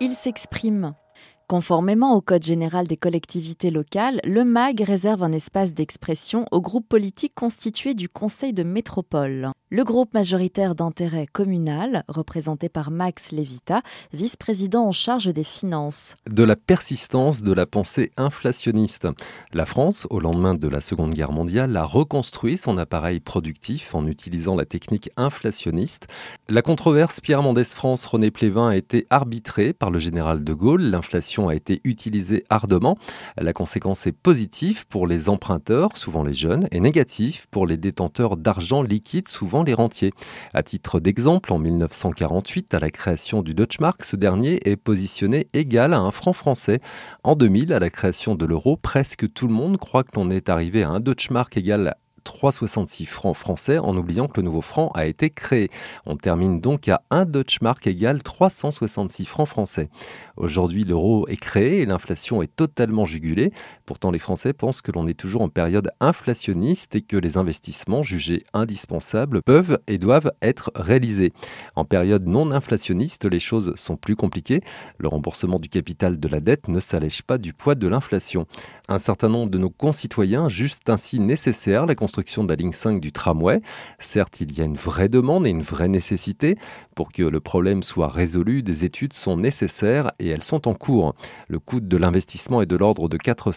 Il s'exprime. Conformément au Code général des collectivités locales, le MAG réserve un espace d'expression au groupe politique constitué du Conseil de métropole. Le groupe majoritaire d'intérêt communal, représenté par Max Levita, vice-président en charge des finances. De la persistance de la pensée inflationniste. La France, au lendemain de la Seconde Guerre mondiale, a reconstruit son appareil productif en utilisant la technique inflationniste. La controverse Pierre Mendès France-René Plévin a été arbitrée par le général de Gaulle. L'inflation a été utilisée ardemment. La conséquence est positive pour les emprunteurs, souvent les jeunes, et négative pour les détenteurs d'argent liquide, souvent les rentiers. À titre d'exemple, en 1948, à la création du Deutschmark, ce dernier est positionné égal à un franc français. En 2000, à la création de l'euro, presque tout le monde croit que l'on est arrivé à un Deutschmark égal à 3,66 francs français, en oubliant que le nouveau franc a été créé. On termine donc à 1 Deutschmark égale 366 francs français. Aujourd'hui, l'euro est créé et l'inflation est totalement jugulée. Pourtant, les Français pensent que l'on est toujours en période inflationniste et que les investissements jugés indispensables peuvent et doivent être réalisés. En période non inflationniste, les choses sont plus compliquées. Le remboursement du capital de la dette ne s'allège pas du poids de l'inflation. Un certain nombre de nos concitoyens jugent ainsi nécessaire la construction de la ligne 5 du tramway. Certes, il y a une vraie demande et une vraie nécessité. Pour que le problème soit résolu, des études sont nécessaires et elles sont en cours. Le coût de l'investissement est de l'ordre de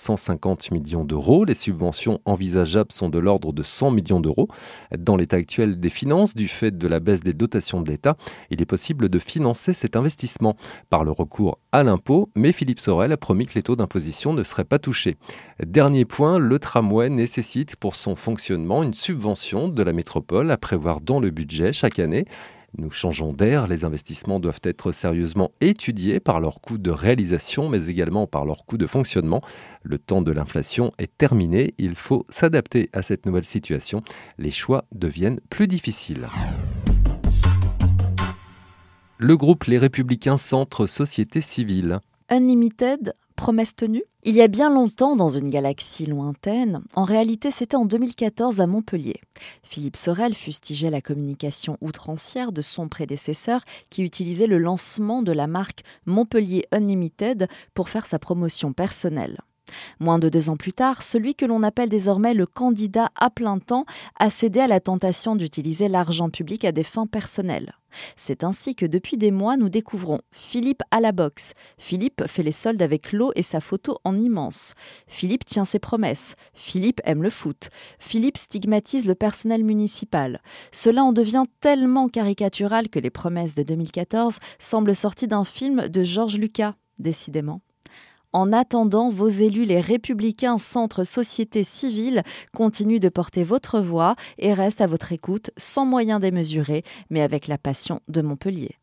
450 millions d'euros. Les subventions envisageables sont de l'ordre de 100 millions d'euros. Dans l'état actuel des finances, du fait de la baisse des dotations de l'État, il est possible de financer cet investissement par le recours à l'impôt, mais Philippe Sorel a promis que les taux d'imposition ne seraient pas touchés. Dernier point, le tramway nécessite pour son fonctionnement une subvention de la métropole à prévoir dans le budget chaque année. Nous changeons d'air, les investissements doivent être sérieusement étudiés par leur coût de réalisation, mais également par leur coût de fonctionnement. Le temps de l'inflation est terminé, il faut s'adapter à cette nouvelle situation. Les choix deviennent plus difficiles. Le groupe Les Républicains Centre Société Civile. Unlimited, promesse tenue. Il y a bien longtemps, dans une galaxie lointaine, en réalité c'était en 2014 à Montpellier. Philippe Sorel fustigeait la communication outrancière de son prédécesseur qui utilisait le lancement de la marque Montpellier Unlimited pour faire sa promotion personnelle. Moins de 2 ans plus tard, celui que l'on appelle désormais le candidat à plein temps a cédé à la tentation d'utiliser l'argent public à des fins personnelles. C'est ainsi que depuis des mois, nous découvrons Philippe à la boxe. Philippe fait les soldes avec l'eau et sa photo en immense. Philippe tient ses promesses. Philippe aime le foot. Philippe stigmatise le personnel municipal. Cela en devient tellement caricatural que les promesses de 2014 semblent sorties d'un film de Georges Lucas, décidément. En attendant, vos élus, les Républicains Centre Société Civile, continuent de porter votre voix et restent à votre écoute sans moyens démesurés, mais avec la passion de Montpellier.